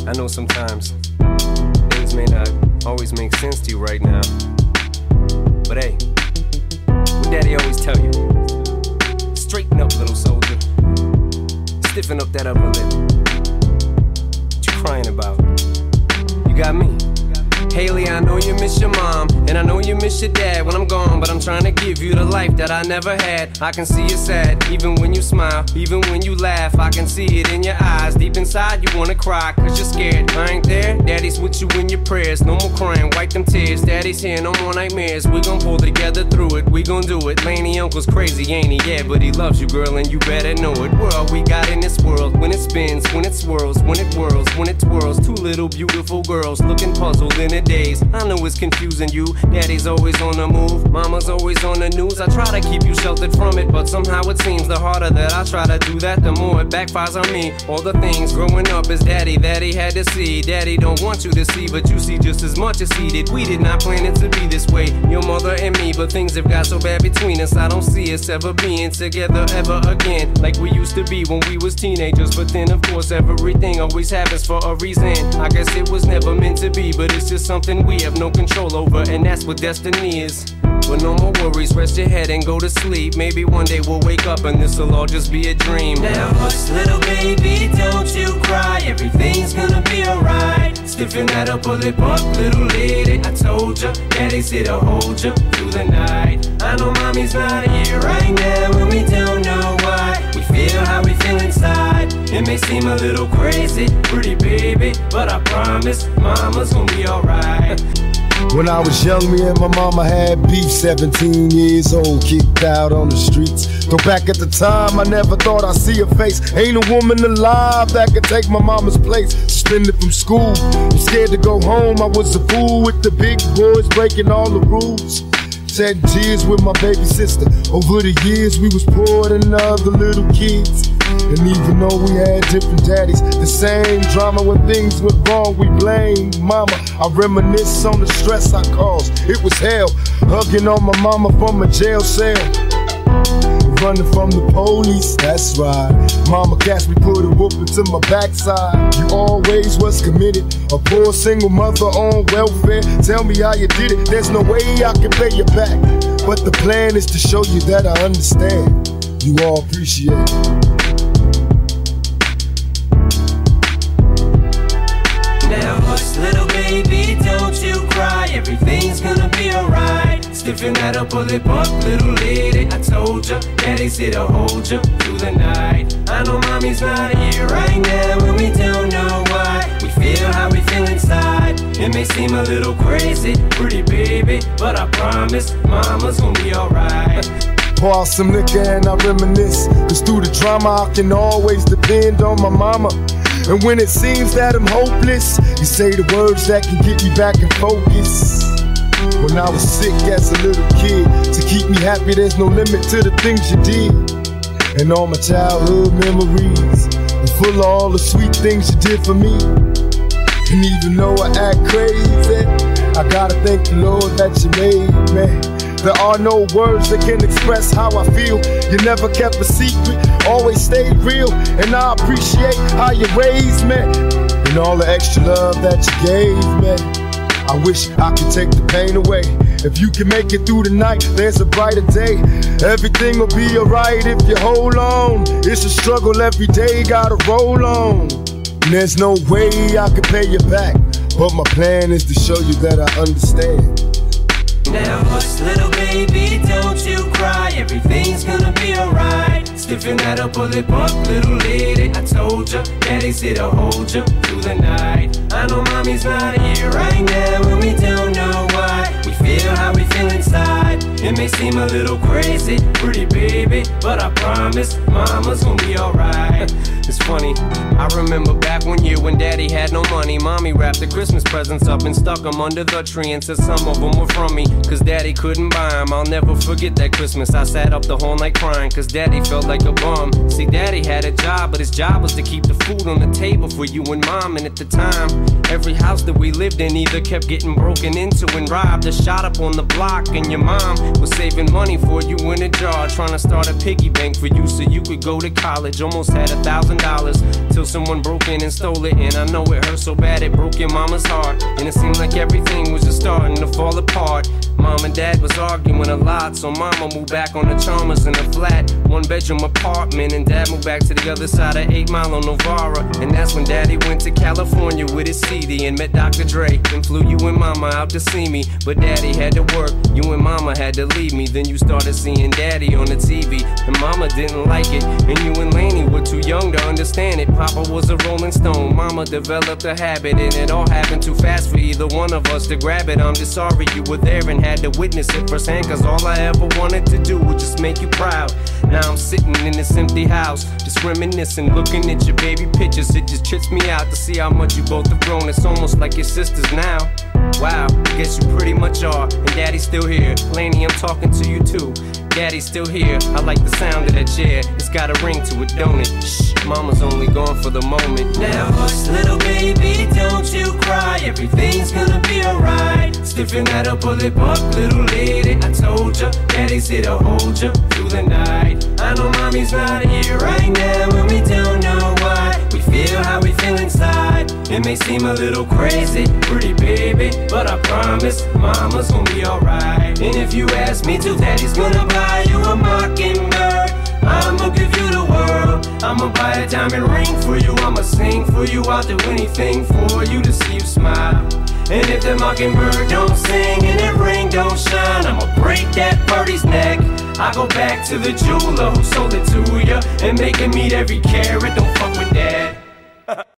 I know sometimes things may not always make sense to you right now. But hey, what Daddy always tell you, straighten up, little soldier. Stiffen up that upper lip. What you crying about? You got me. Haley, I know you miss your mom, and I know you miss your dad when I'm gone, but I'm trying to give you the life that I never had. I can see you sad, even when you smile, even when you laugh. I can see it in your eyes, deep inside you wanna cry, cause you're scared. I ain't there, Daddy's with you in your prayers. No more crying, wipe them tears. Daddy's here, no more nightmares. We gon' pull together through it, we gon' do it. Laney uncle's crazy, ain't he? Yeah, but he loves you, girl, and you better know it. We're all we got in this world, when it spins, when it swirls, when it whirls, when it twirls. Two little beautiful girls looking puzzled in a daze. I know it's confusing you. Daddy's always on the move, mama's always on the news. I try to keep you sheltered from it, but somehow it seems the harder that I try to do that, the more it backfires on me. All the things growing up as Daddy that he had to see. Daddy don't want you to see, but you see just as much as he did. We did not plan it to be this way, your mother and me, but things have got so bad between us. I don't see us ever being together ever again, like we used to be when we was teenagers. But then of course everything always happens for a reason. I guess it was never meant to be, but it's just something we have no control over, and that's what destiny is. But no more worries, rest your head and go to sleep. Maybe one day we'll wake up and this'll all just be a dream. Now hush, little baby, don't you cry. Everything's gonna be alright. Stiffen that upper lip up, little lady. I told ya, Daddy's here to hold ya through the night. I know mommy's not here right now, and we don't know why. We feel how we feel inside. It may seem a little crazy, pretty baby, but I promise mama's gonna be alright. When I was young, me and my mama had beef. 17 years old, kicked out on the streets. Though back at the time, I never thought I'd see her face. Ain't a woman alive that could take my mama's place. Suspended from school, I'm scared to go home. I was a fool with the big boys, breaking all the rules. Shedding tears with my baby sister. Over the years, we was poor than other little kids. And even though we had different daddies, the same drama when things went wrong, we blame mama. I reminisce on the stress I caused. It was hell, hugging on my mama from a jail cell. Running from the police, that's right. Mama catch me, put a whooping to my backside. You always was committed, a poor single mother on welfare. Tell me how you did it, there's no way I can pay you back. But the plan is to show you that I understand. You all appreciate it. Now hush, little baby, don't you cry. Everything's gonna be alright. Stiffen that upper lip up, little lady. I told ya, Daddy's here to hold ya through the night. I know mommy's not here right now, and we don't know why. We feel how we feel inside. It may seem a little crazy, pretty baby, but I promise mama's gonna be alright. Pour out some liquor and I reminisce, cause through the drama I can always depend on my mama. And when it seems that I'm hopeless, you say the words that can get me back in focus. When I was sick as a little kid, to keep me happy there's no limit to the things you did. And all my childhood memories are full of all the sweet things you did for me. And even though I act crazy, I gotta thank the Lord that you made me. There are no words that can express how I feel. You never kept a secret, always stayed real. And I appreciate how you raised me, and all the extra love that you gave me. I wish I could take the pain away. If you can make it through the night, there's a brighter day. Everything will be alright if you hold on. It's a struggle every day, gotta roll on. And there's no way I can pay you back, but my plan is to show you that I understand. Now hush, little baby, don't you cry. Everything's gonna be alright. Stiffen that upper lip up, little lady. I told ya, Daddy's here to hold ya through the night. I know mommy's not here right now, and we don't know why. We feel how we feel inside. It may seem a little crazy, pretty baby, but I promise mama's gonna be alright. It's funny, I remember back one year when Daddy had no money. Mommy wrapped the Christmas presents up and stuck them under the tree and said some of them were from me, cause Daddy couldn't buy them. I'll never forget that Christmas. I sat up the whole night crying, cause Daddy felt like a bum. See, daddy had a job, but his job was to keep the food on the table for you and mom. And at the time, every house that we lived in either kept getting broken into and robbed or shot up on the block. And your mom was saving money for you in a jar, trying to start a piggy bank for you so you could go to college. Almost had $1,000 till someone broke in and stole it. And I know it hurt so bad it broke your mama's heart. And it seemed like everything was just starting to fall apart. Mom and dad was arguing a lot, so mama moved back on the Chalmers in a flat 1-bedroom apartment, and dad moved back to the other side of 8 Mile on Novara. And that's when daddy went to California with his CD and met Dr. Dre and flew you and mama out to see me. But daddy had to work, you and mama had to leave me. Then you started seeing daddy on the TV, and mama didn't like it, and you and Laney were too young to understand it. Papa was a Rolling Stone, mama developed a habit, and it all happened too fast for either one of us to grab it. I'm just sorry you were there and had to witness it firsthand, cause all I ever wanted to do was just make you proud. Now I'm sitting in this empty house, just reminiscing, looking at your baby pictures. It just trips me out to see how much you both have grown. It's almost like your sisters now. Wow, I guess you pretty much are. And daddy's still here. Laney, I'm talking to you too. Daddy's still here. I like the sound of that chair. It's got a ring to it, don't it? Shh, mama's only gone for the moment. Now hush, little baby, don't you cry. Everything's gonna be alright. Stiffen that up, pull it up, little lady. I told ya, daddy's here to hold ya through the night. I know mommy's not here right now, and we don't know why. We feel how we feel inside. It may seem a little crazy, pretty baby, but I promise mama's gonna be alright. And if you ask me to, daddy's gonna buy you a mockingbird. I'ma give you the world. I'ma buy a diamond ring for you. I'ma sing for you. I'll do anything for you to see you smile. And if the mockingbird don't sing and that ring don't shine, I'ma break that birdie's neck. I go back to the jeweler who sold it to ya and make him eat every carat. Don't fuck with that.